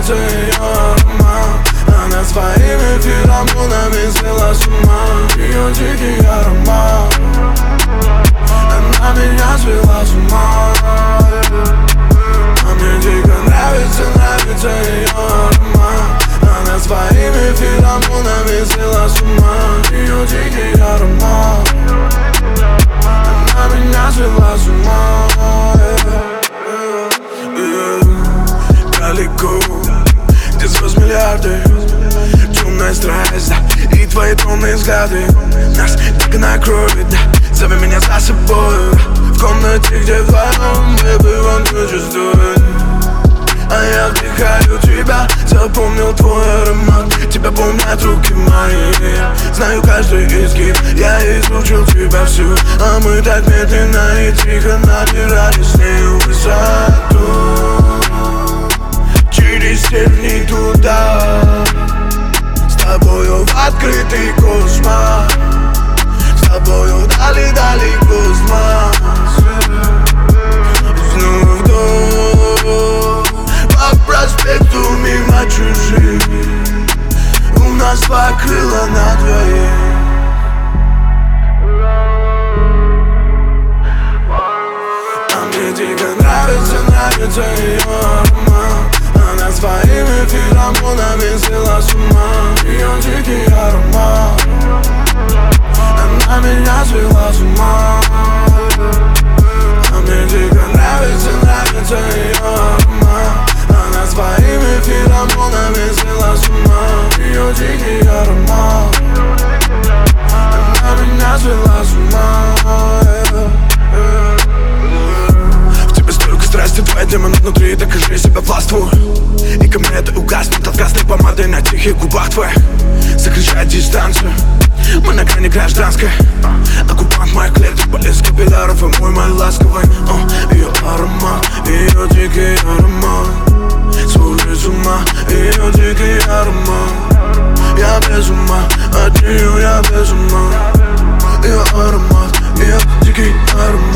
нравится ее аромат. Она своими феромонами свела с ума. Ее дикий аромат. Она меня свела с ума. А мне дико нравится ее аромат. Она своими феромонами свела с ума. Ее дикий аромат. Она меня свела с ума. Далеко, где звезд миллиарды, темная страсть, да, и твои томные взгляды нас так и накроет, да. Зови меня за собой, в комнате, где вдвоем мы бываем чувствуем. А я вдыхаю тебя, запомнил твой аромат. Тебя помнят руки мои, знаю каждый изгиб. Я изучил тебя всю, а мы так медленно и тихо набирали с нею высоту. Через степни туда, с тобою в открытый космос, с тобою дали космос. Снова вдох, по проспекту мимо чужих. У нас два крыла на двоих. А мне дико нравится ее аромат. Она своими феромонами свела с ума. Ее дикий аромат. Она меня свела с ума. А мне дико нравится ее аромат. Она своими феромонами свела с ума. Ее дикий аромат. Она меня свела с ума. В тебе столько страсти, твоя демон внутри, докажи себя властвуй. И ко мне это угаснет от красной помады на тихих губах твоих. Сокращай дистанцию, мы на грани гражданской. Оккупант моих клеток, блеск капилляров и мой ласковый. Ее аромат, ее дикий аромат. Схожий с ума, ее дикий аромат. Я без ума, от нее я без ума. Ее аромат, ее дикий аромат.